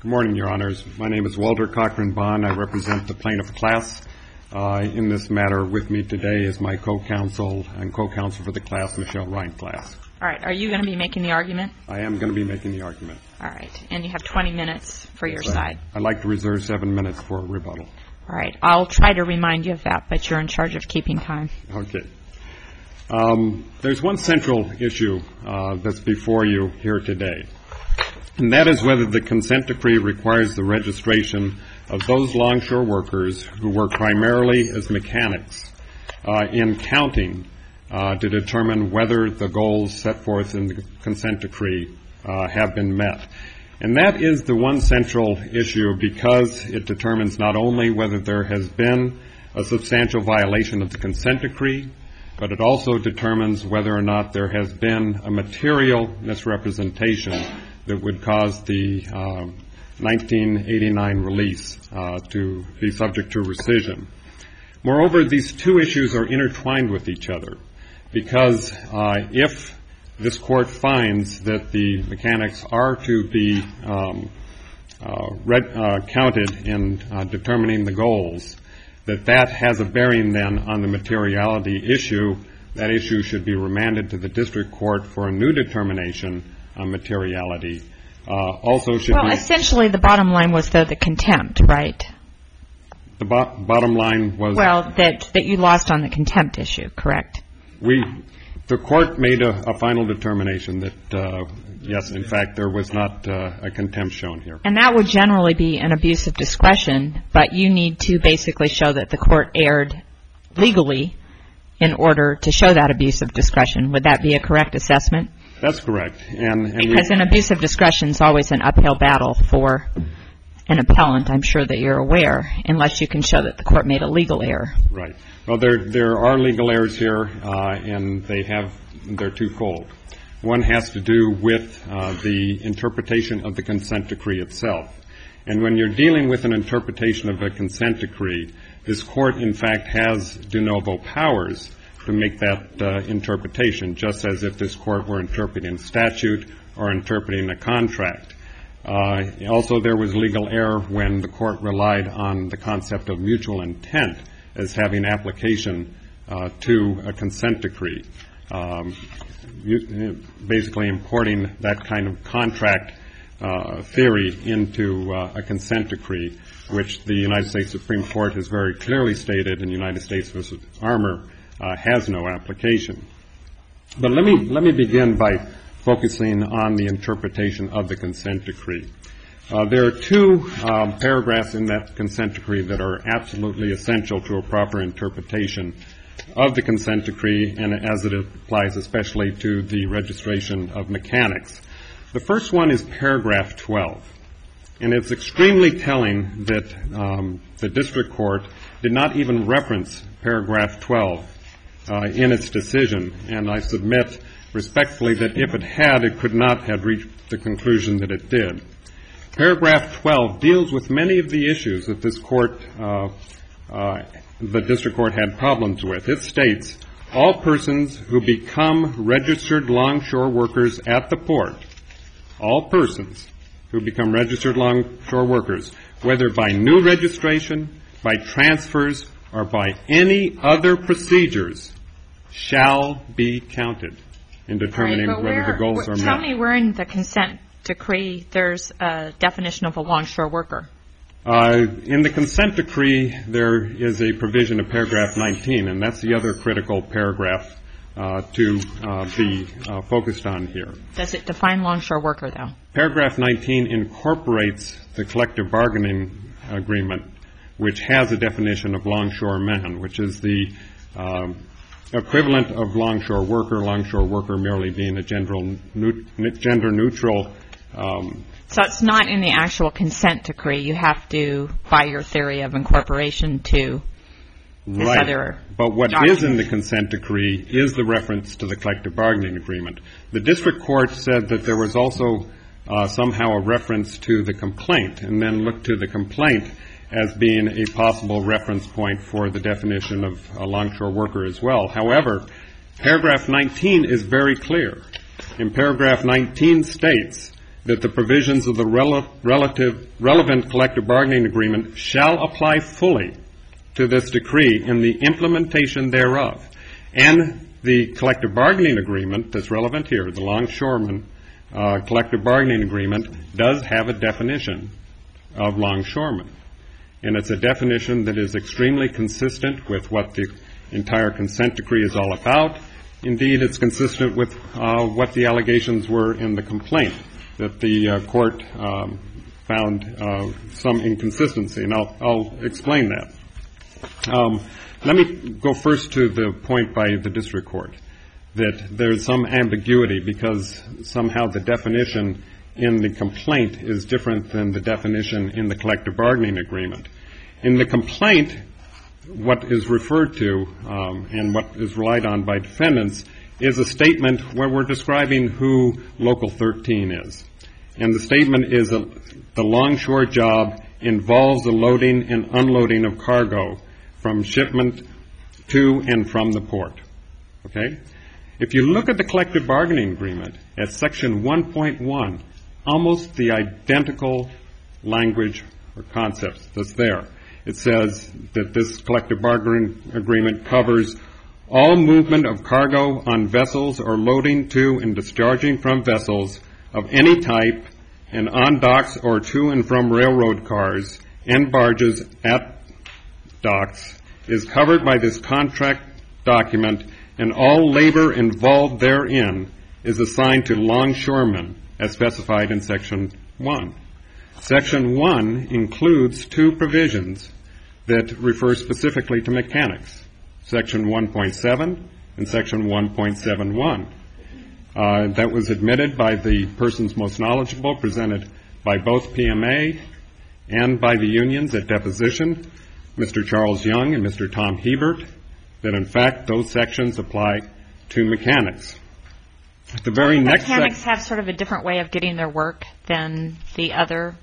Good morning, Your Honors. My name is Walter Cochran Bond. I represent the plaintiff class. In this matter with me today is my co-counsel and co-counsel for the class, Michelle Rhind-Class. All right. Are you going to be making the argument? I am going to be making the argument. All right. And you have 20 minutes for your side. I'd like to reserve 7 minutes for a rebuttal. All right. I'll try to remind you of that, but you're in charge of keeping time. Okay. There's one central issue that's before you here today, and that is whether the consent decree requires the registration of those longshore workers who work primarily as mechanics in counting to determine whether the goals set forth in the consent decree have been met. And that is the one central issue because it determines not only whether there has been a substantial violation of the consent decree, but it also determines whether or not there has been a material misrepresentation that would cause the 1989 release to be subject to rescission. Moreover, these two issues are intertwined with each other because if this court finds that the mechanics are to be counted in determining the goals, that has a bearing then on the materiality issue. That issue should be remanded to the district court for a new determination on materiality. Essentially the bottom line was the contempt, right? The bottom line was... Well, that you lost on the contempt issue, correct? The court made a final determination that, yes, in fact, there was not a contempt shown here. And that would generally be an abuse of discretion, but you need to basically show that the court erred legally in order to show that abuse of discretion. Would that be a correct assessment? That's correct. Because an abuse of discretion is always an uphill battle for an appellant, I'm sure that you're aware, unless you can show that the court made a legal error. Right. Well, there are legal errors here, and they're twofold. One has to do with the interpretation of the consent decree itself. And when you're dealing with an interpretation of a consent decree, this court, in fact, has de novo powers to make that interpretation, just as if this court were interpreting a statute or interpreting a contract. Also, there was legal error when the court relied on the concept of mutual intent as having application to a consent decree, basically importing that kind of contract theory into a consent decree, which the United States Supreme Court has very clearly stated in United States v. Armour has no application. But let me begin by focusing on the interpretation of the consent decree. There are two paragraphs in that consent decree that are absolutely essential to a proper interpretation of the consent decree, and as it applies especially to the registration of mechanics. The first one is paragraph 12, and it's extremely telling that the district court did not even reference paragraph 12 in its decision, and I submit respectfully that if it had, it could not have reached the conclusion that it did. Paragraph 12 deals with many of the issues that this court, the district court, had problems with. It states, all persons who become registered longshore workers at the port, all persons who become registered longshore workers, whether by new registration, by transfers, or by any other procedures, shall be counted in determining whether the goals are met. Tell me where in the consent decree there's a definition of a longshore worker. In the consent decree, there is a provision of paragraph 19, and that's the other critical paragraph to be focused on here. Does it define longshore worker, though? Paragraph 19 incorporates the collective bargaining agreement, which has a definition of longshore man, which is the equivalent of longshore worker merely being a gender neutral. So it's not in the actual consent decree. You have to, by your theory of incorporation, to this other But what document is in the consent decree is the reference to the collective bargaining agreement. The district court said that there was also somehow a reference to the complaint, and then looked to the complaint as being a possible reference point for the definition of a longshore worker as well. However, paragraph 19 is very clear. And paragraph 19 states that the provisions of the relevant collective bargaining agreement shall apply fully to this decree in the implementation thereof. And the collective bargaining agreement that's relevant here, the Longshoreman collective bargaining agreement, does have a definition of longshoreman. And it's a definition that is extremely consistent with what the entire consent decree is all about. Indeed, it's consistent with what the allegations were in the complaint, that the court found some inconsistency. And I'll explain that. Let me go first to the point by the district court that there's some ambiguity because somehow the definition in the complaint is different than the definition in the collective bargaining agreement. In the complaint, what is referred to and what is relied on by defendants is a statement where we're describing who Local 13 is. And the statement is that the longshore job involves the loading and unloading of cargo from shipment to and from the port. Okay? If you look at the collective bargaining agreement at section 1.1, almost the identical language or concepts that's there. It says that this collective bargaining agreement covers all movement of cargo on vessels or loading to and discharging from vessels of any type and on docks or to and from railroad cars and barges at docks is covered by this contract document, and all labor involved therein is assigned to longshoremen as specified in Section 1. Section 1 includes two provisions that refer specifically to mechanics, Section 1.7 and Section 1.71. That was admitted by the persons most knowledgeable, presented by both PMA and by the unions at deposition, Mr. Charles Young and Mr. Tom Hebert, that in fact those sections apply to mechanics. The very next mechanics have sort of a different way of getting their work than the other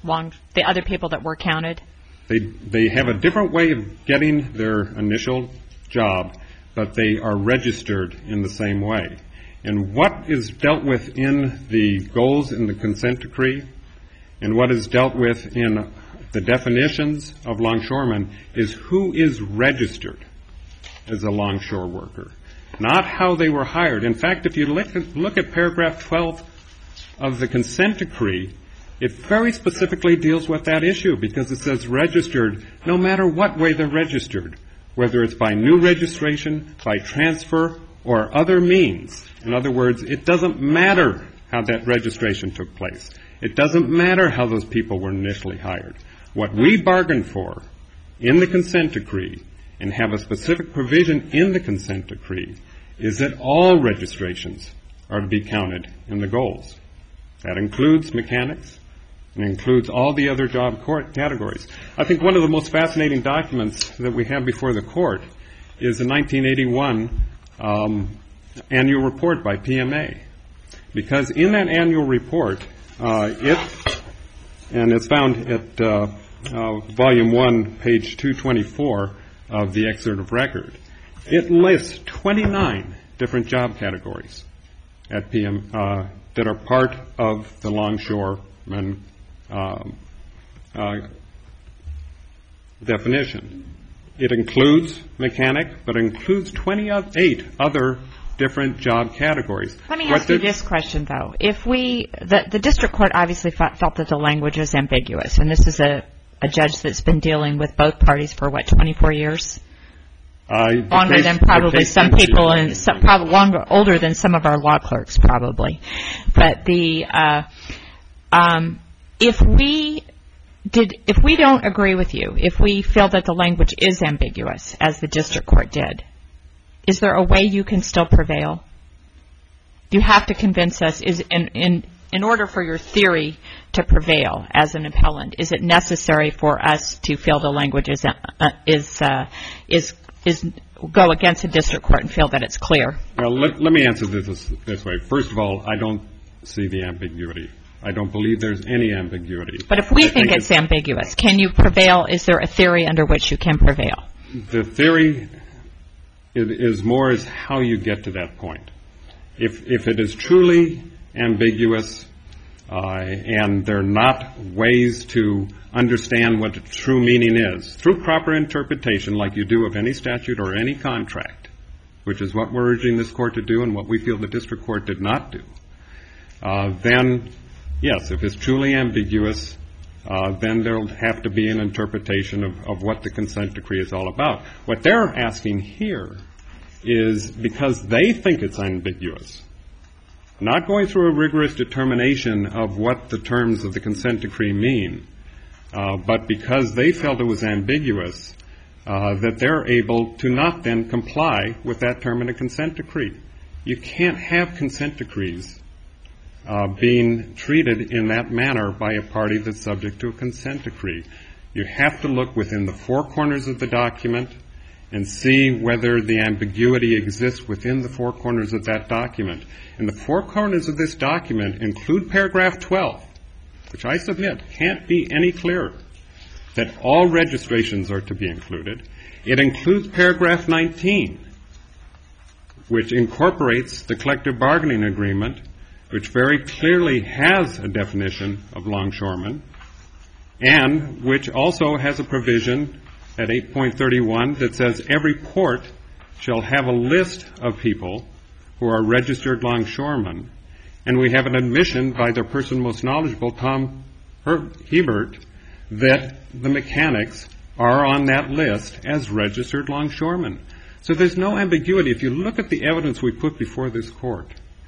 people that were counted. They have a different way of getting their initial job, but they are registered in the same way. And what is dealt with in the goals in the consent decree and what is dealt with in the definitions of longshoremen is who is registered as a longshore worker, not how they were hired. In fact, if you look at paragraph 12 of the consent decree, it very specifically deals with that issue because it says registered no matter what way they're registered, whether it's by new registration, by transfer, or other means. In other words, it doesn't matter how that registration took place. It doesn't matter how those people were initially hired. What we bargained for in the consent decree and have a specific provision in the consent decree is that all registrations are to be counted in the goals. That includes mechanics and includes all the other job categories. I think one of the most fascinating documents that we have before the court is the 1981 annual report by PMA. Because in that annual report, it's found at volume 1, page 224 of the excerpt of record. It lists 29 different job categories at PM that are part of the longshoreman definition. It includes mechanic, but includes 28 other different job categories. Let me ask you this question, though. If the district court obviously felt that the language is ambiguous, and this is a judge that's been dealing with both parties for, 24 years? Longer than probably some people, and probably older than some of our law clerks, probably. But if we don't agree with you, if we feel that the language is ambiguous, as the district court did, is there a way you can still prevail? You have to convince us, in order for your theory to prevail as an appellant, is it necessary for us to feel the language is go against the district court and feel that it's clear? Well, let me answer this way. First of all, I don't see the ambiguity. I don't believe there's any ambiguity. But if we think it's ambiguous, can you prevail? Is there a theory under which you can prevail? The theory is more as how you get to that point. If it is truly ambiguous, and they're not ways to understand what the true meaning is. Through proper interpretation, like you do of any statute or any contract, which is what we're urging this Court to do and what we feel the district court did not do, then, yes, if it's truly ambiguous, then there'll have to be an interpretation of what the consent decree is all about. What they're asking here is, because they think it's ambiguous, not going through a rigorous determination of what the terms of the consent decree mean, but because they felt it was ambiguous, that they're able to not then comply with that term in a consent decree. You can't have consent decrees being treated in that manner by a party that's subject to a consent decree. You have to look within the four corners of the document and see whether the ambiguity exists within the four corners of that document. And the four corners of this document include paragraph 12, which I submit can't be any clearer, that all registrations are to be included. It includes paragraph 19, which incorporates the collective bargaining agreement, which very clearly has a definition of longshoreman, and which also has a provision at 8.31 that says every port shall have a list of people who are registered longshoremen, and we have an admission by the person most knowledgeable, Tom Hebert, that the mechanics are on that list as registered longshoremen. So there's no ambiguity. If you look at the evidence we put before this Court,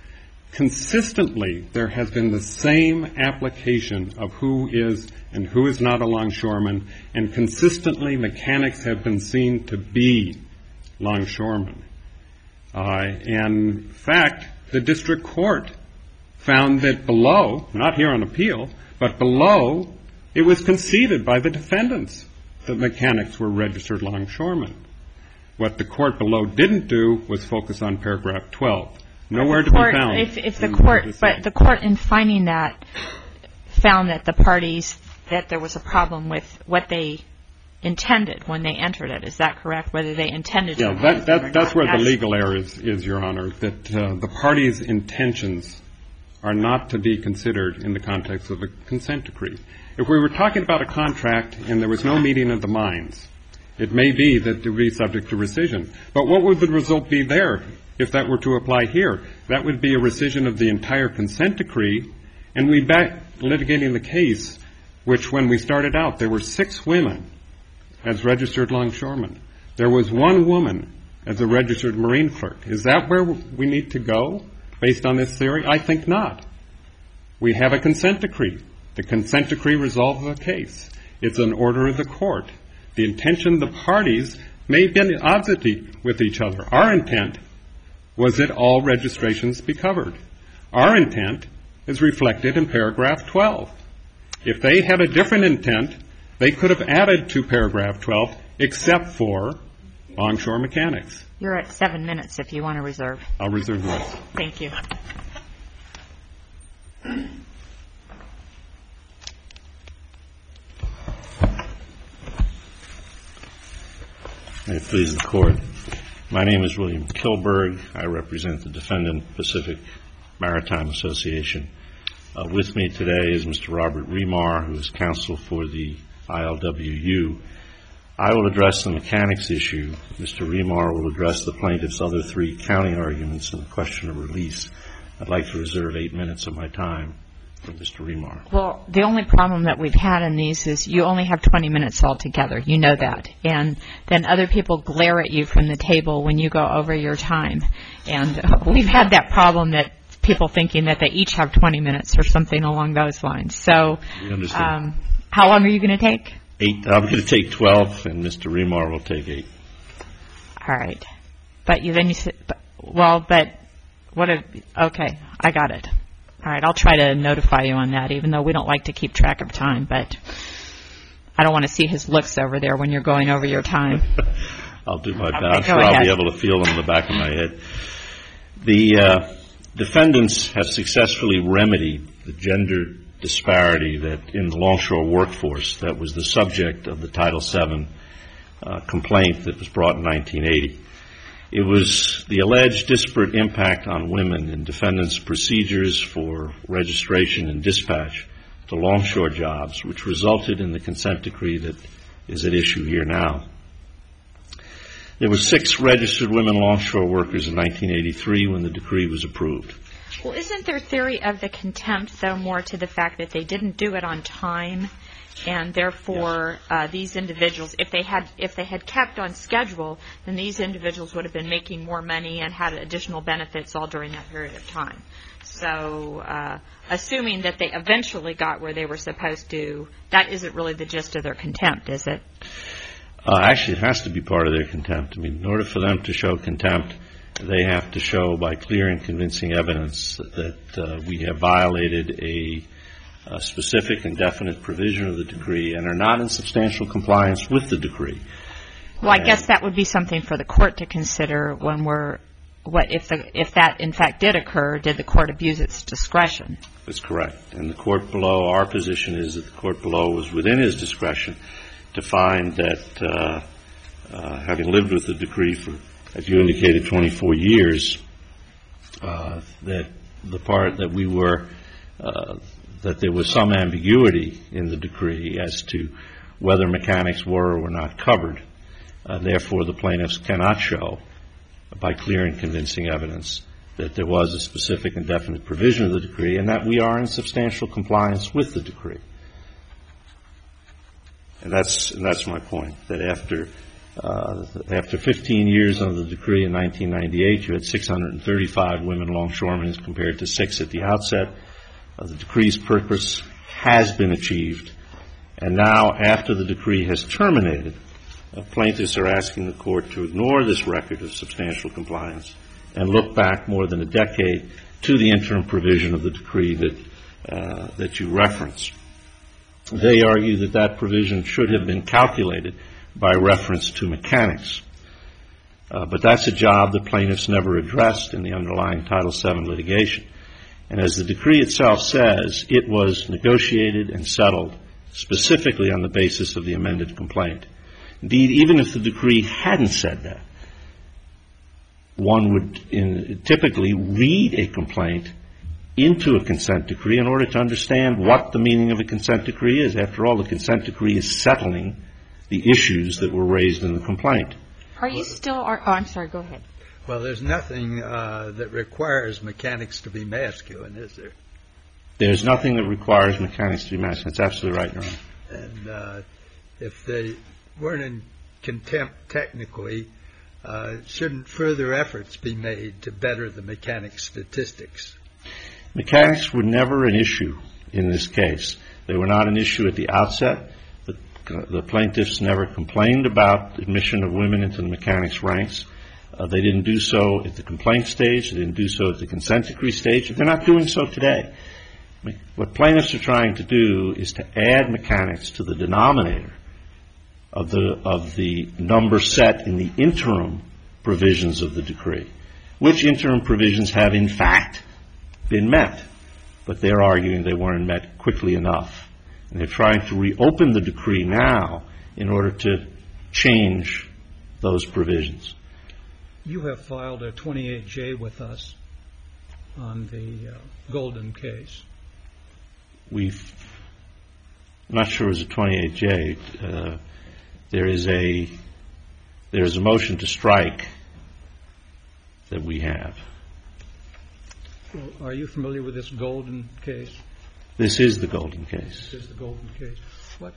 consistently there has been the same application of who is and who is not a longshoreman, and consistently mechanics have been seen to be longshoremen. And in fact, the district court found that below, not here on appeal, but below, it was conceded by the defendants that mechanics were registered longshoremen. What the court below didn't do was focus on paragraph 12. Nowhere to be found. But the court in finding that found that the parties, that there was a problem with what they intended when they entered it. Is that correct? Whether they intended to. Yeah, that's where the legal error is, Your Honor, that the parties' intentions are not to be considered in the context of a consent decree. If we were talking about a contract and there was no meeting of the minds, it may be that it would be subject to rescission. But what would the result be there if that were to apply here? That would be a rescission of the entire consent decree, and we'd be back litigating the case, which when we started out, there were 6 women as registered longshoremen. There was 1 woman as a registered marine clerk. Is that where we need to go based on this theory? I think not. We have a consent decree. The consent decree resolves the case. It's an order of the court. The intention of the parties may be in opposite with each other. Our intent was that all registrations be covered. Our intent is reflected in paragraph 12. If they had a different intent, they could have added to paragraph 12 except for longshore mechanics. You're at 7 minutes if you want to reserve. I'll reserve the rest. Thank you. May it please the Court. My name is William Kilberg. I represent the defendant, Pacific Maritime Association. With me today is Mr. Robert Remar, who is counsel for the ILWU. I will address the mechanics issue. Mr. Remar will address the plaintiff's other 3 counting arguments and the question of release. I'd like to reserve 8 minutes of my time for Mr. Remar. Well, the only problem that we've had in these is you only have 20 minutes altogether. You know that. And then other people glare at you from the table when you go over your time. And we've had that problem that people thinking that they each have 20 minutes or something along those lines. So how long are you going to take? 8. I'm going to take 12, and Mr. Remar will take 8. All right. But then you said, okay, I got it. All right, I'll try to notify you on that, even though we don't like to keep track of time, but I don't want to see his looks over there when you're going over your time. I'll do my best. I'm sure I'll be able to feel them in the back of my head. The defendants have successfully remedied the gender disparity that in the longshore workforce that was the subject of the Title VII complaint that was brought in 1980. It was the alleged disparate impact on women in defendants' procedures for registration and dispatch to longshore jobs, which resulted in the consent decree that is at issue here now. There were 6 registered women longshore workers in 1983 when the decree was approved. Well, isn't their theory of the contempt, though, more to the fact that they didn't do it on time, and therefore these individuals, if they had kept on schedule, then these individuals would have been making more money and had additional benefits all during that period of time. So assuming that they eventually got where they were supposed to, that isn't really the gist of their contempt, is it? Actually, it has to be part of their contempt. I mean, in order for them to show contempt, they have to show by clear and convincing evidence that we have violated a specific and definite provision of the decree and are not in substantial compliance with the decree. Well, I guess that would be something for the court to consider when if that in fact did occur, did the court abuse its discretion? That's correct. And the court below, our position is that the court below was within his discretion to find that having lived with the decree for, as you indicated, 24 years, that the part that we were, that there was some ambiguity in the decree as to whether mechanics were or were not covered. Therefore, the plaintiffs cannot show by clear and convincing evidence that there was a specific and definite provision of the decree and that we are in substantial compliance with the decree. And that's my point, that after 15 years under the decree in 1998, you had 635 women longshoremen as compared to 6 at the outset. The decree's purpose has been achieved. And now, after the decree has terminated, plaintiffs are asking the court to ignore this record of substantial compliance and look back more than a decade to the interim provision of the decree that you referenced. They argue that that provision should have been calculated by reference to mechanics. But that's a job the plaintiffs never addressed in the underlying Title VII litigation. And as the decree itself says, it was negotiated and settled specifically on the basis of the amended complaint. Indeed, even if the decree hadn't said that, one would typically read a complaint into a consent decree in order to understand what the meaning of a consent decree is. After all, the consent decree is settling the issues that were raised in the complaint. Are you still, I'm sorry, go ahead. Well, there's nothing that requires mechanics to be masculine, is there? There's nothing that requires mechanics to be masculine. That's absolutely right, Your Honor. And if they weren't in contempt technically, shouldn't further efforts be made to better the mechanics statistics? Mechanics were never an issue in this case. They were not an issue at the outset. The plaintiffs never complained about admission of women into the mechanics ranks. They didn't do so at the complaint stage. They didn't do so at the consent decree stage. They're not doing so today. What plaintiffs are trying to do is to add mechanics to the denominator of the number set in the interim provisions of the decree, which interim provisions have in fact been met, but they're arguing they weren't met quickly enough. And they're trying to reopen the decree now in order to change those provisions. You have filed a 28J with us on the Golden case. I'm not sure it was a 28J. There is a motion to strike that we have. Well, are you familiar with this Golden case? This is the Golden case. This is the Golden case. What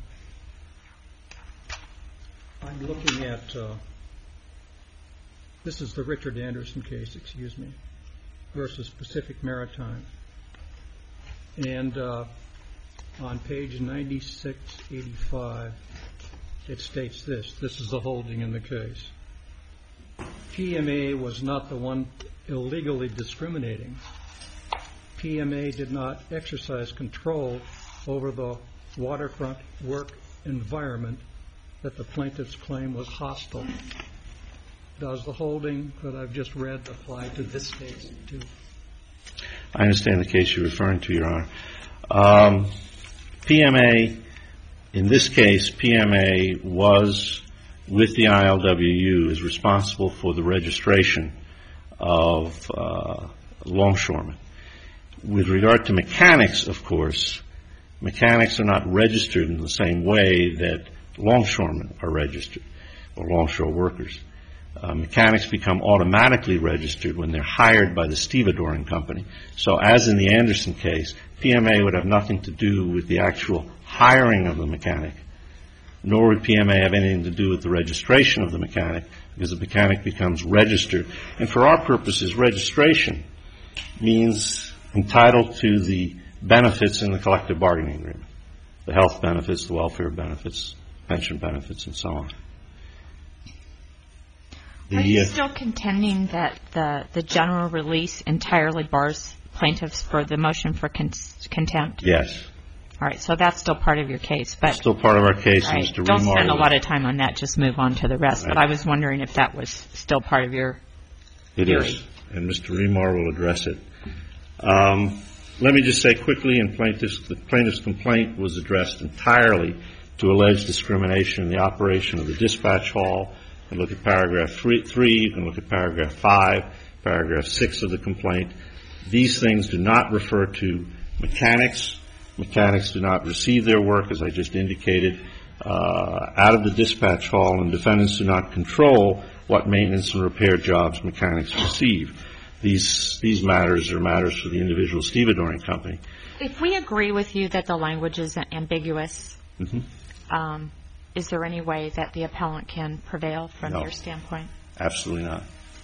I'm looking at, this is the Richard Anderson case, versus Pacific Maritime. And on page 9685, it states this. This is the holding in the case. PMA was not the one illegally discriminating. PMA did not exercise control over the waterfront work environment that the plaintiff's claim was hostile. Does the holding that I've just read apply to this case too? I understand the case you're referring to, Your Honor. PMA, in this case, PMA was with the ILWU is responsible for the registration of longshoremen. With regard to mechanics, of course, mechanics are not registered in the same way that longshoremen are registered, or longshore workers. Mechanics become automatically registered when they're hired by the stevedoring company. So as in the Anderson case, PMA would have nothing to do with the actual hiring of the mechanic, nor would PMA have anything to do with the registration of the mechanic, because the mechanic becomes registered. And for our purposes, registration means entitled to the benefits in the collective bargaining agreement, the health benefits, the welfare benefits, pension benefits, and so on. Are you still contending that the general release entirely bars plaintiffs for the motion for contempt? Yes. All right, so that's still part of your case. But still part of our case. Right, Mr. don't Remar spend a lot of time on that. Just move on to the rest. Right. But I was wondering if that was still part of your It theory. is, and Mr. Remar will address it. Let me just say quickly, the plaintiff's complaint was addressed entirely to alleged discrimination in the operation of the dispatch hall. You can look at paragraph 3, you can look at paragraph 5, paragraph 6 of the complaint. These things do not refer to mechanics. Mechanics do not receive their work, as I just indicated, out of the dispatch hall, and defendants do not control what maintenance and repair jobs mechanics receive. These matters are matters for the individual stevedoring company. If we agree with you that the language is ambiguous, is there any way that the appellant can prevail from your standpoint? Absolutely not.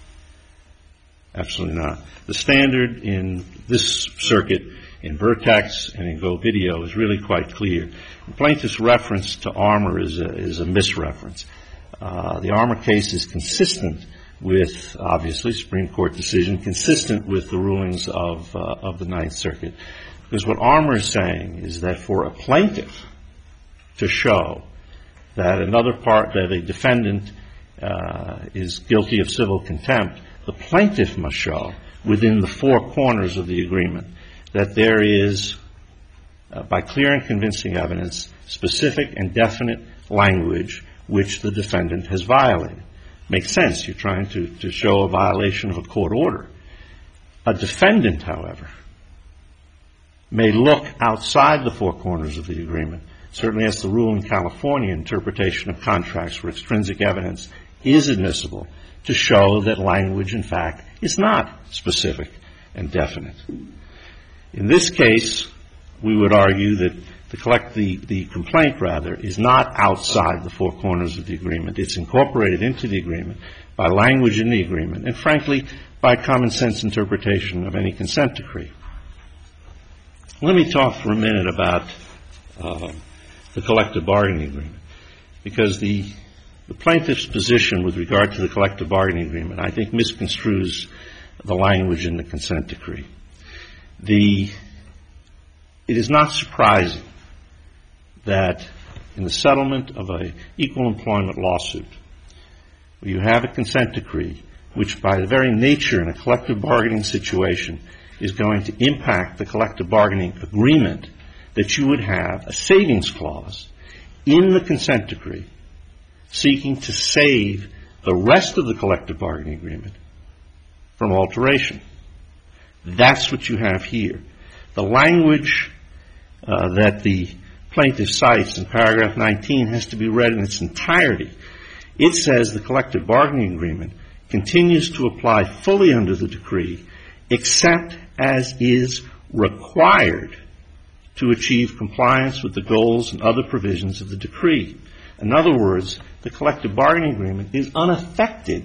Absolutely not. The standard in this circuit, in Vertex and in Go Video, is really quite clear. The plaintiff's reference to Armour is a misreference. The Armour case is consistent with, obviously, Supreme Court decision, consistent with the rulings of the Ninth Circuit. Because what Armour is saying is that for a plaintiff to show that that a defendant is guilty of civil contempt, the plaintiff must show within the four corners of the agreement that there is, by clear and convincing evidence, specific and definite language which the defendant has violated. Makes sense. You're trying to show a violation of a court order. A defendant, however, may look outside the four corners of the agreement. Certainly, as the rule in California, interpretation of contracts where extrinsic evidence is admissible to show that language, in fact, is not specific and definite. In this case, we would argue that the complaint, rather, is not outside the four corners of the agreement. It's incorporated into the agreement by language in the agreement and, frankly, by common sense interpretation of any consent decree. Let me talk for a minute about the collective bargaining agreement, because the plaintiff's position with regard to the collective bargaining agreement, I think, misconstrues the language in the consent decree. It is not surprising that in the settlement of an equal employment lawsuit, you have a consent decree which, by the very nature in a collective bargaining situation, is going to impact the collective bargaining agreement, that you would have a savings clause in the consent decree seeking to save the rest of the collective bargaining agreement from alteration. That's what you have here. The language that the plaintiff cites in paragraph 19 has to be read in its entirety. It says the collective bargaining agreement continues to apply fully under the decree except as is required to achieve compliance with the goals and other provisions of the decree. In other words, the collective bargaining agreement is unaffected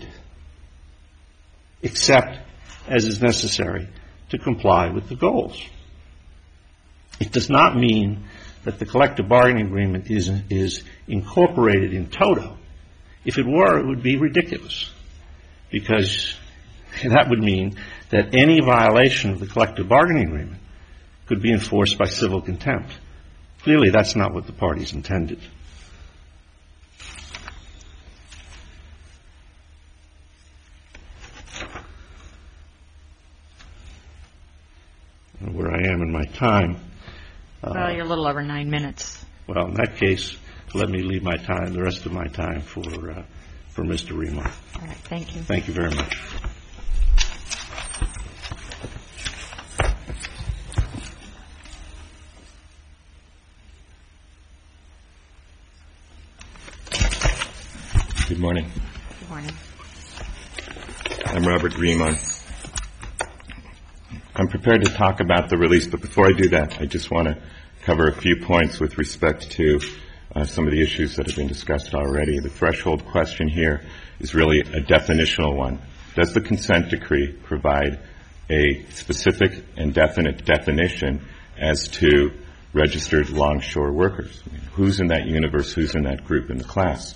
except as is necessary to comply with the goals. It does not mean that the collective bargaining agreement is incorporated in toto. If it were, it would be ridiculous, because that would mean that any violation of the collective bargaining agreement could be enforced by civil contempt. Clearly, that's not what the parties intended. Where I am in my time. Well, you're a little over 9 minutes. Well, in that case, let me leave the rest of my time for Mr. Remar. All right, thank you. Thank you very much. Good morning. Good morning. I'm Robert Remar. I'm prepared to talk about the release, but before I do that, I just want to cover a few points with respect to some of the issues that have been discussed already. The threshold question here is really a definitional one. Does the consent decree provide a specific and definite definition as to registered longshore workers? Who's in that universe? Who's in that group in the class?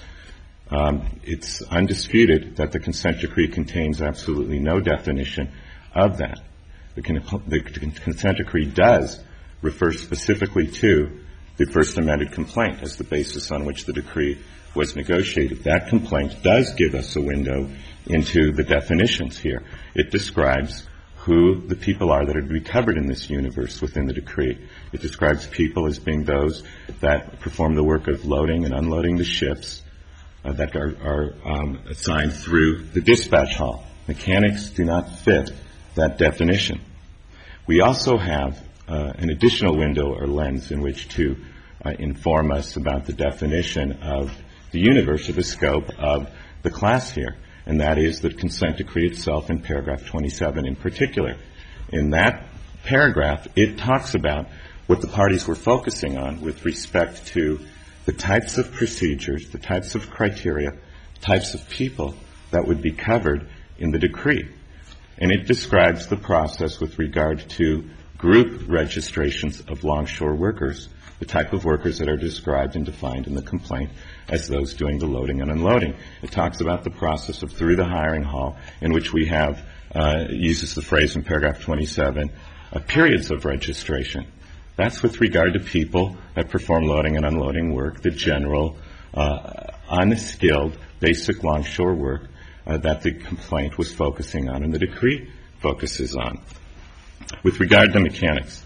It's undisputed that the consent decree contains absolutely no definition of that. The consent decree does refer specifically to the First Amended complaint as the basis on which the decree was negotiated. That complaint does give us a window into the definitions here. It describes who the people are that are to be covered in this universe within the decree. It describes people as being those that perform the work of loading and unloading the ships that are assigned through the dispatch hall. Mechanics do not fit that definition. We also have an additional window or lens in which to inform us about the definition of the universe or the scope of the class here, and that is the consent decree itself in paragraph 27 in particular. In that paragraph, it talks about what the parties were focusing on with respect to the types of procedures, the types of criteria, types of people that would be covered in the decree. And it describes the process with regard to group registrations of longshore workers, the type of workers that are described and defined in the complaint as those doing the loading and unloading. It talks about the process of through the hiring hall, in which we have, uses the phrase in paragraph 27, periods of registration. That's with regard to people that perform loading and unloading work, the general, unskilled, basic longshore work that the complaint was focusing on and the decree focuses on. With regard to mechanics,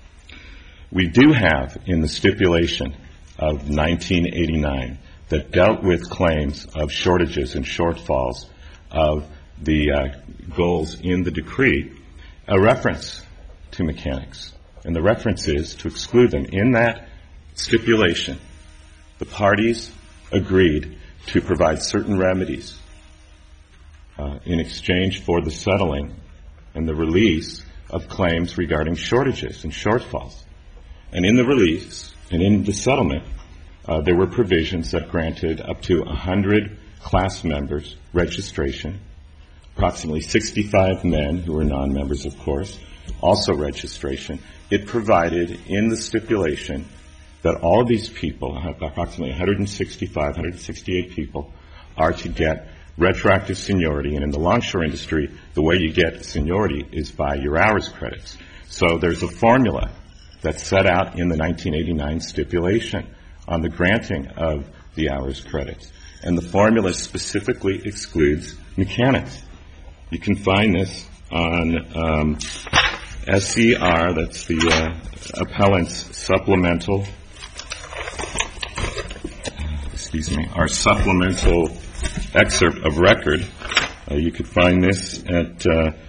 we do have in the stipulation of 1989 that dealt with claims of shortages and shortfalls of the goals in the decree a reference to mechanics. And the reference is to exclude them. In that stipulation, the parties agreed to provide certain remedies in exchange for the settling and the release of claims regarding shortages and shortfalls. And in the release and in the settlement, there were provisions that granted up to 100 class members registration, approximately 65 men who were non-members, of course, also registration. It provided in the stipulation that all of these people, approximately 168 people, are to get retroactive seniority. And in the longshore industry, the way you get seniority is by your hours credits. So there's a formula that's set out in the 1989 stipulation on the granting of the hours credits. And the formula specifically excludes mechanics. You can find this on SCR, that's the appellant's supplemental, our supplemental excerpt of record. You could find this at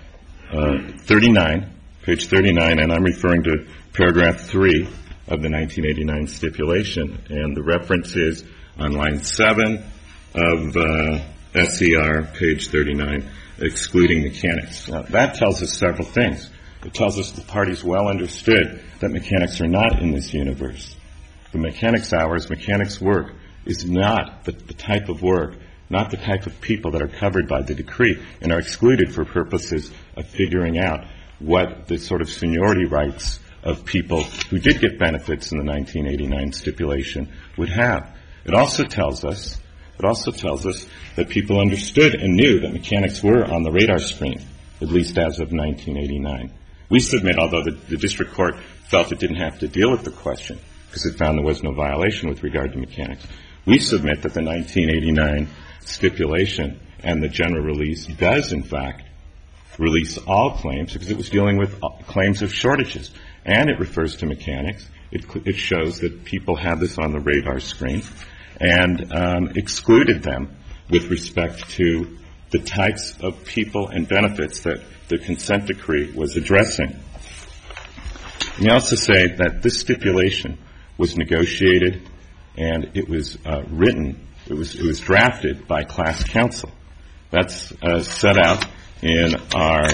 39, page 39, and I'm referring to paragraph 3 of the 1989 stipulation. And the reference is on line 7 of SCR, page 39, excluding mechanics. Now, that tells us several things. It tells us the parties well understood that mechanics are not in this universe. The mechanics hours, mechanics work, is not the type of work, not the type of people that are covered by the decree and are excluded for purposes of figuring out what the sort of seniority rights of people who did get benefits in the 1989 stipulation would have. It also tells us that people understood and knew that mechanics were on the radar screen, at least as of 1989. We submit, although the district court felt it didn't have to deal with the question because it found there was no violation with regard to mechanics, we submit that the 1989 stipulation and the general release does, in fact, release all claims because it was dealing with claims of shortages. And it refers to mechanics, It shows that people had this on the radar screen and excluded them with respect to the types of people and benefits that the consent decree was addressing. Let me also say that this stipulation was negotiated and it was written, it was drafted by class counsel. That's set out in our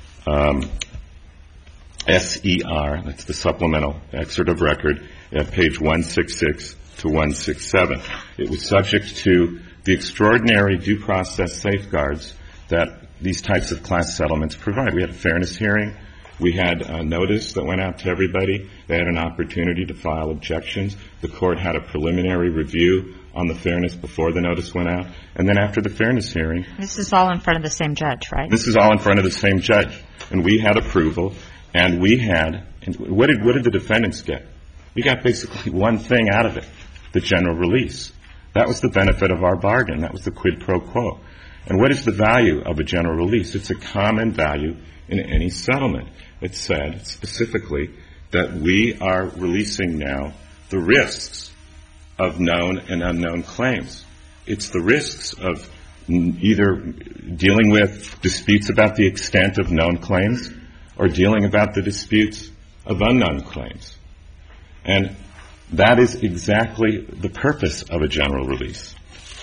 SER, that's the supplemental excerpt of record, at page 166 to 167. It was subject to the extraordinary due process safeguards that these types of class settlements provide. We had a fairness hearing. We had a notice that went out to everybody. They had an opportunity to file objections. The court had a preliminary review on the fairness before the notice went out. And then after the fairness hearing... This is all in front of the same judge, right? This is all in front of the same judge. And we had approval. And we had... What did the defendants get? We got basically one thing out of it, the general release. That was the benefit of our bargain. That was the quid pro quo. And what is the value of a general release? It's a common value in any settlement. It said specifically that we are releasing now the risks of known and unknown claims. It's the risks of either dealing with disputes about the extent of known claims or dealing about the disputes of unknown claims. And that is exactly the purpose of a general release.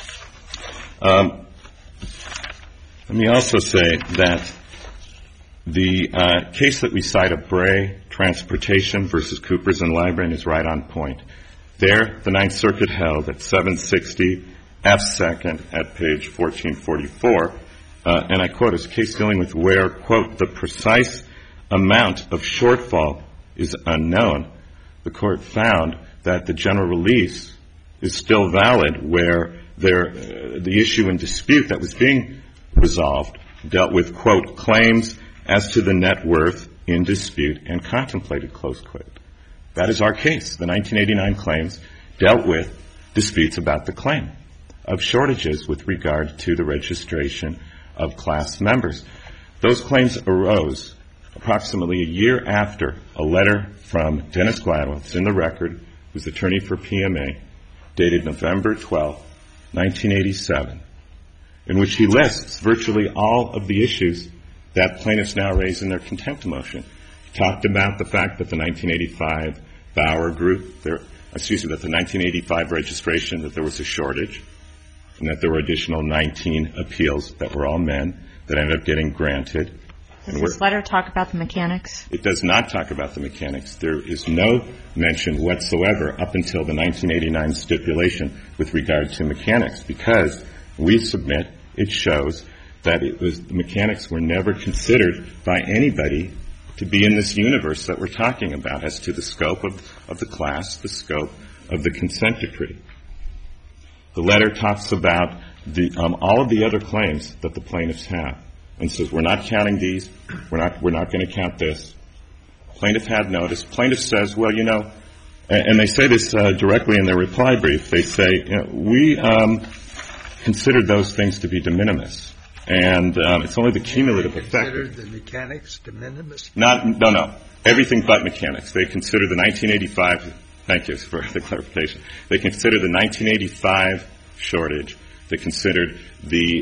Let me also say that the case that we cite of Bray Transportation versus Coopers and Libran is right on point. There, the Ninth Circuit held at 760 F. 2nd at page 1444, and I quote, a case dealing with where, quote, the precise amount of shortfall is unknown. The court found that the general release is still valid where the issue and dispute that was being resolved dealt with, quote, claims as to the net worth in dispute and contemplated, close quote. That is our case. The 1989 claims dealt with disputes about the claim of shortages with regard to the registration of class members. Those claims arose approximately a year after a letter from Dennis Gladwell, it's in the record, who's attorney for PMA, dated November 12, 1987, in which he lists virtually all of the issues that plaintiffs now raise in their contempt motion. He talked about the fact that the 1985 Bauer group, that the 1985 registration, that there was a shortage, and that there were additional 19 appeals that were all men that ended up getting granted. Does this letter talk about the mechanics? It does not talk about the mechanics. There is no mention whatsoever up until the 1989 stipulation with regard to mechanics, because we submit it shows that the mechanics were never considered by anybody to be in this universe that we're talking about as to the scope of the class, the scope of the consent decree. The letter talks about all of the other claims that the plaintiffs have and says we're not counting these, we're not going to count this. Plaintiff had notice. Plaintiff says, well, you know, and they say this directly in their reply brief. They say, you know, we considered those things to be de minimis. And it's only the cumulative effect. Considered the mechanics de minimis? No. Everything but mechanics. They consider the 1985, thank you for the clarification. They consider the 1985 shortage. They considered the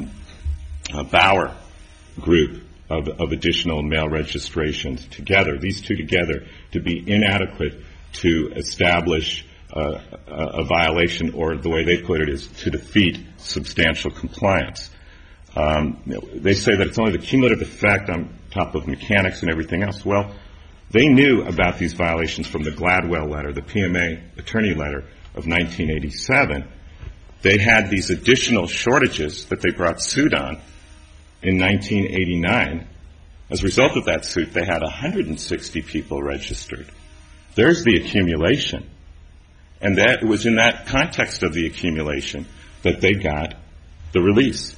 Bauer group of additional mail registrations together, these two together, to be inadequate to establish a violation, or the way they put it is to defeat substantial compliance. They say that it's only the cumulative effect on top of mechanics and everything else. Well, they knew about these violations from the Gladwell letter, the PMA attorney letter of 1987. They had these additional shortages that they brought suit on in 1989. As a result of that suit, they had 160 people registered. There's the accumulation. And that was in that context of the accumulation that they got the release.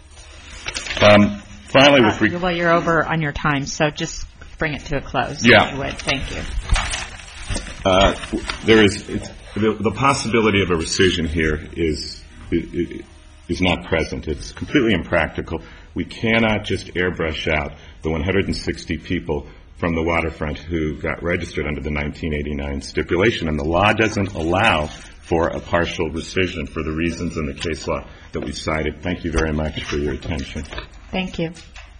Finally, well, you're over on your time, so just bring it to a close. Yeah. If you would. Thank you. There is the possibility of a rescission here is not present. It's completely impractical. We cannot just airbrush out the 160 people from the waterfront who got registered under the 1989 stipulation. And the law doesn't allow for a partial rescission for the reasons in the case law that we cited. Thank you very much for your attention. Thank you.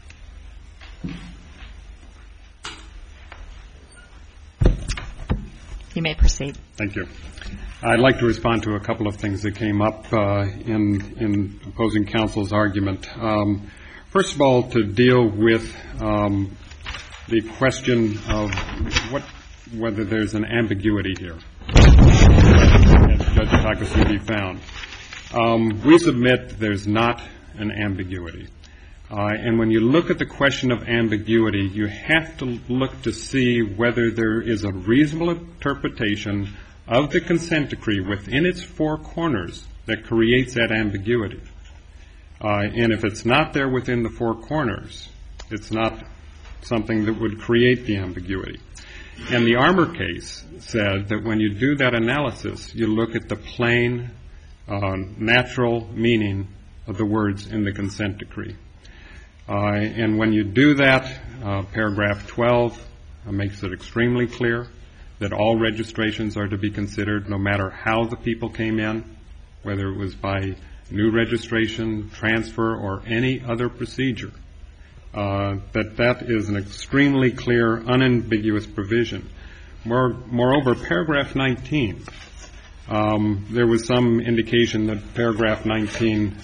You may proceed. Thank you. I'd like to respond to a couple of things that came up in opposing counsel's argument. First of all, to deal with the question of whether there's an ambiguity here, as Judge Takasugi found. We submit there's not an ambiguity. And when you look at the question of ambiguity, you have to look to see whether there is a reasonable interpretation of the consent decree within its four corners that creates that ambiguity. And if it's not there within the four corners, it's not something that would create the ambiguity. And the Armour case said that when you do that analysis, you look at the plain, natural meaning of the words in the consent decree. And when you do that, paragraph 12 makes it extremely clear that all registrations are to be considered no matter how the people came in, whether it was by new registration, transfer, or any other procedure. That is an extremely clear, unambiguous provision. Moreover, paragraph 19, there was some indication that paragraph 19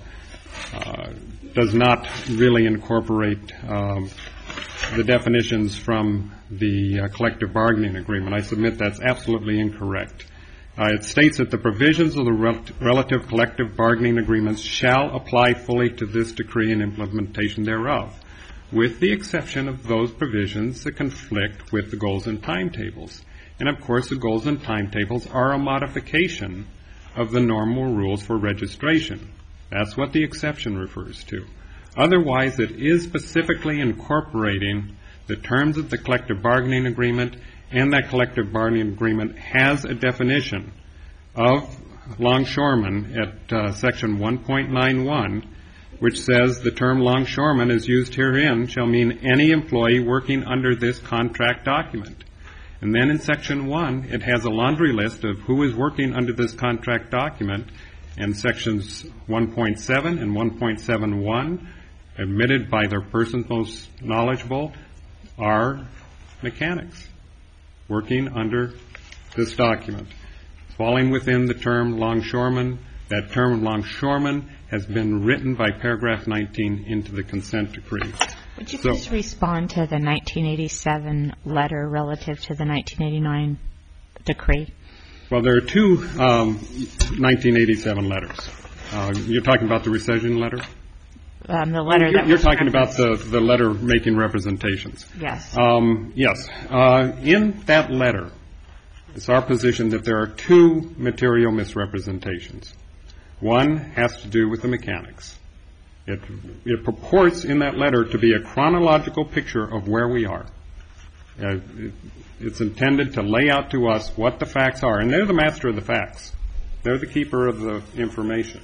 does not really incorporate the definitions from the collective bargaining agreement. I submit that's absolutely incorrect. It states that the provisions of the relative collective bargaining agreements shall apply fully to this decree and implementation thereof, with the exception of those provisions that conflict with the goals and timetables. And, of course, the goals and timetables are a modification of the normal rules for registration. That's what the exception refers to. Otherwise, it is specifically incorporating the terms of the collective bargaining agreement, and that collective bargaining agreement has a definition of longshoreman at section 1.91, which says the term longshoreman is used herein shall mean any employee working under this contract document. And then in section 1, it has a laundry list of who is working under this contract document, and sections 1.7 and 1.71, admitted by their persons most knowledgeable, are mechanics working under this document. Falling within the term longshoreman, that term longshoreman has been written by paragraph 19 into the consent decree. Would you please respond to the 1987 letter relative to the 1989 decree? Well, there are two 1987 letters. You're talking about the rescission letter? The letter that you're talking about the letter making representations. Yes. Yes. In that letter, it's our position that there are two material misrepresentations. One has to do with the mechanics. It purports in that letter to be a chronological picture of where we are. It's intended to lay out to us what the facts are, and they're the master of the facts. They're the keeper of the information.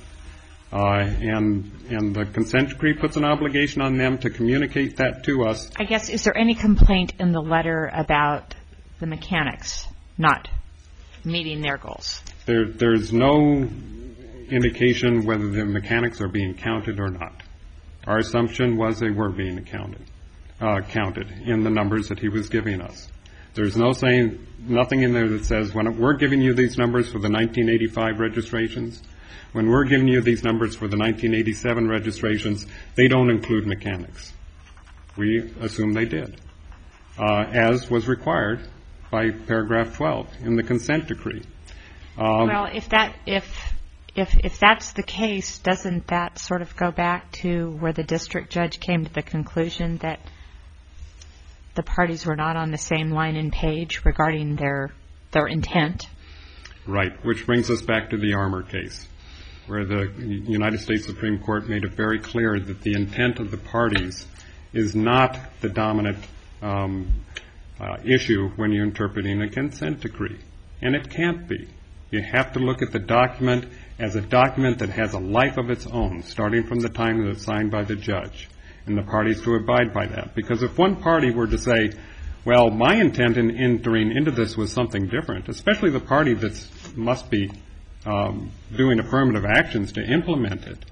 And the consent decree puts an obligation on them to communicate that to us. I guess, is there any complaint in the letter about the mechanics not meeting their goals? There's no indication whether the mechanics are being counted or not. Our assumption was they were being counted in the numbers that he was giving us. There's nothing in there that says when we're giving you these numbers for the 1985 registrations, when we're giving you these numbers for the 1987 registrations, they don't include mechanics. We assume they did, as was required by paragraph 12 in the consent decree. Well, if that's the case, doesn't that sort of go back to where the district judge came to the conclusion that the parties were not on the same line and page regarding their intent? Right, which brings us back to the Armour case, where the United States Supreme Court made it very clear that the intent of the parties is not the dominant issue when you're interpreting a consent decree. And it can't be. You have to look at the document as a document that has a life of its own, starting from the time that it's signed by the judge, and the parties to abide by that. Because if one party were to say, well, my intent in entering into this was something different, especially the party that must be doing affirmative actions to implement it.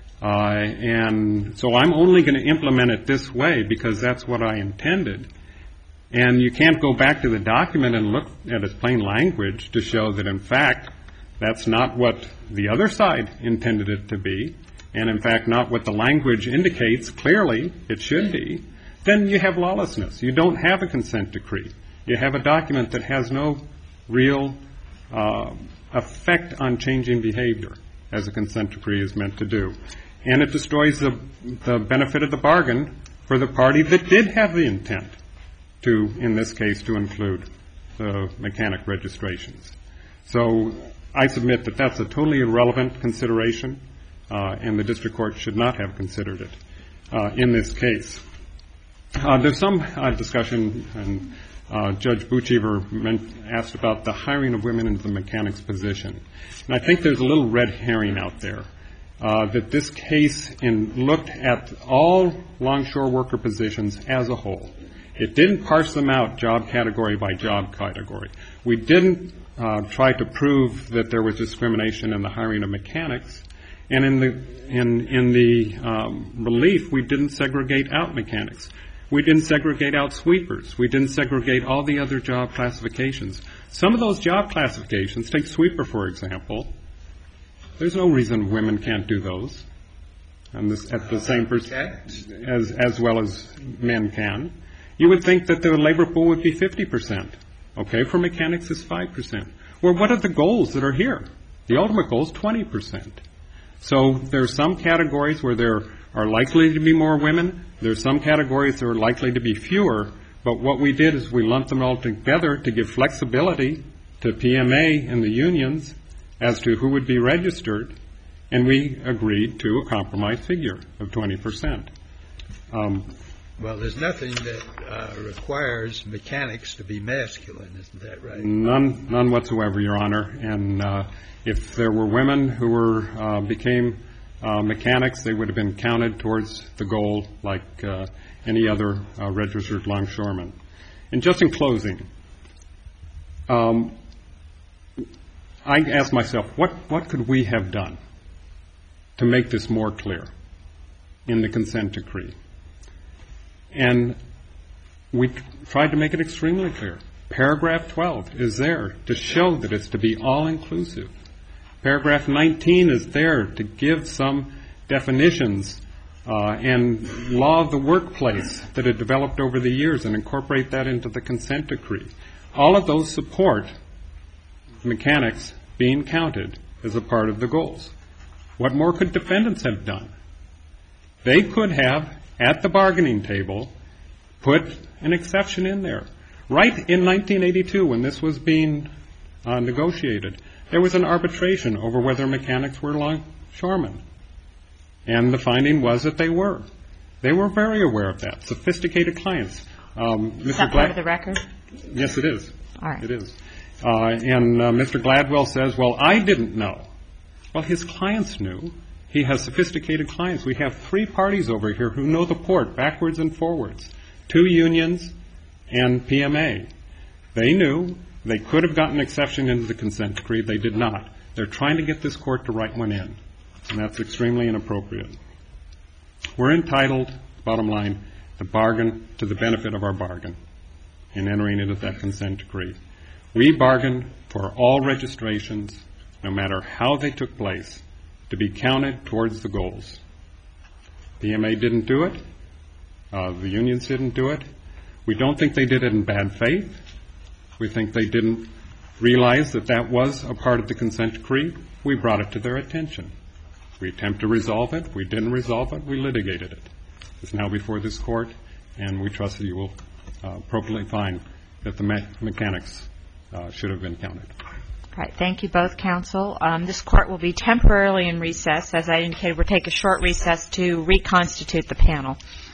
And so I'm only going to implement it this way because that's what I intended. And you can't go back to the document and look at its plain language to show that, in fact, that's not what the other side intended it to be, and, in fact, not what the language indicates clearly it should be. Then you have lawlessness. You don't have a consent decree. You have a document that has no real effect on changing behavior, as a consent decree is meant to do. And it destroys the benefit of the bargain for the party that did have the intent to, in this case, to include the mechanic registrations. So I submit that that's a totally irrelevant consideration, and the district court should not have considered it in this case. There's some discussion, and Judge Buchever asked about the hiring of women into the mechanic's position. And I think there's a little red herring out there, that this case looked at all longshore worker positions as a whole. It didn't parse them out job category by job category. We didn't try to prove that there was discrimination in the hiring of mechanics. And in the relief, we didn't segregate out mechanics. We didn't segregate out sweepers. We didn't segregate all the other job classifications. Some of those job classifications, take sweeper, for example, there's no reason women can't do those, and at the same as well as men can. You would think that the labor pool would be 50%. Okay, for mechanics it's 5%. Well, what are the goals that are here? The ultimate goal is 20%. So there's some categories where there are likely to be more women. There's some categories that are likely to be fewer. But what we did is we lumped them all together to give flexibility to PMA and the unions as to who would be registered, and we agreed to a compromise figure of 20%. Well, there's nothing that requires mechanics to be masculine, isn't that right? None whatsoever, Your Honor. And if there were women who became mechanics, they would have been counted towards the goal like any other registered longshoreman. And just in closing, I asked myself, what could we have done to make this more clear in the consent decree? And we tried to make it extremely clear. Paragraph 12 is there to show that it's to be all-inclusive. Paragraph 19 is there to give some definitions and law of the workplace that had developed over the years and incorporate that into the consent decree. All of those support mechanics being counted as a part of the goals. What more could defendants have done? They could have, at the bargaining table, put an exception in there. Right in 1982, when this was being negotiated, there was an arbitration over whether mechanics were longshoremen. And the finding was that they were. They were very aware of that. Sophisticated clients. Is that part of the record? Yes, it is. All right. It is. And Mr. Gladwell says, well, I didn't know. Well, his clients knew. He has sophisticated clients. We have 3 parties over here who know the port backwards and forwards. 2 unions and PMA. They knew. They could have gotten an exception into the consent decree. They did not. They're trying to get this court to write one in, and that's extremely inappropriate. We're entitled, bottom line, to bargain to the benefit of our bargain in entering into that consent decree. We bargained for all registrations, no matter how they took place, to be counted towards the goals. PMA didn't do it. The unions didn't do it. We don't think they did it in bad faith. We think they didn't realize that that was a part of the consent decree. We brought it to their attention. We attempted to resolve it. We didn't resolve it. We litigated it. It's now before this court, and we trust that you will appropriately find that the mechanics should have been counted. All right. Thank you both, counsel. This court will be temporarily in recess. As I indicated, we'll take a short recess to reconstitute the panel.